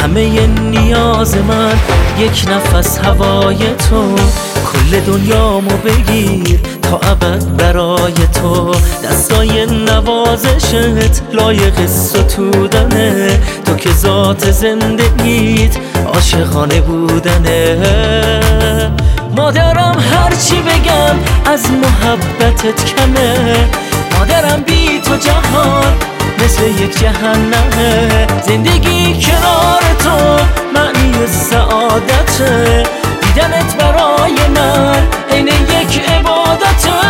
همه نیاز من یک نفس هوای تو. کل دنیامو بگیر تا ابد برای تو. دستای نوازشت لایق ستودنه. تو که ذات زندگیت عاشقانه بودنه. مادرم هرچی بگم از محبتت کمه. مادرم بی تو جهان مثل یک جهنمه. زندگی کنار تو معنی سعادته. دیدنت برای من عین یک عبادته.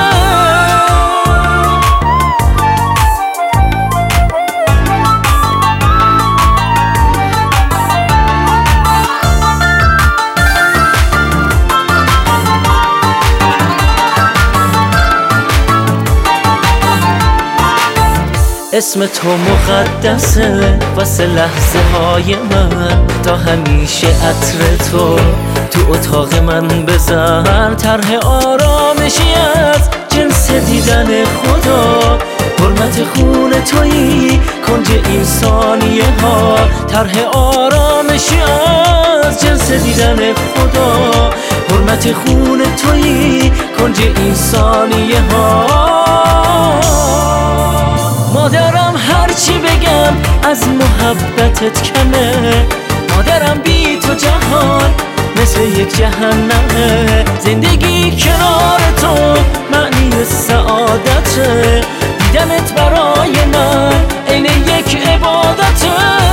اسم تو مقدسه واسه لحظه های من. تا همیشه عطر تو اتاق من بزن. طرح آرامشی از جنس دیدن خدا. حرمت خون تویی کنج این ثانیه ها. طرح آرامشی از جنس دیدن خدا. حرمت خون تویی کنج این ثانیه ها. مادرم هرچی بگم از محبتت کمه. مادرم بی تو جهان مثل یک جهنمه. زندگی کنار تو معنی سعادته. دیدنت برای من عین یک عبادته.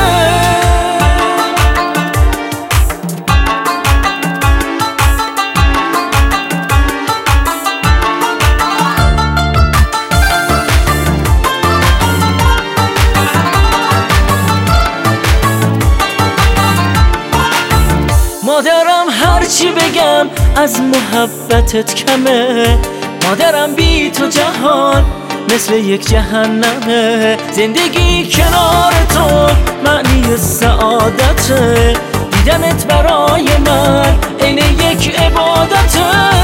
مادرم هرچی بگم از محبتت کمه. مادرم بی تو جهان مثل یک جهنمه. زندگی کنار تو معنی سعادته. دیدنت برای من عین یک عبادته.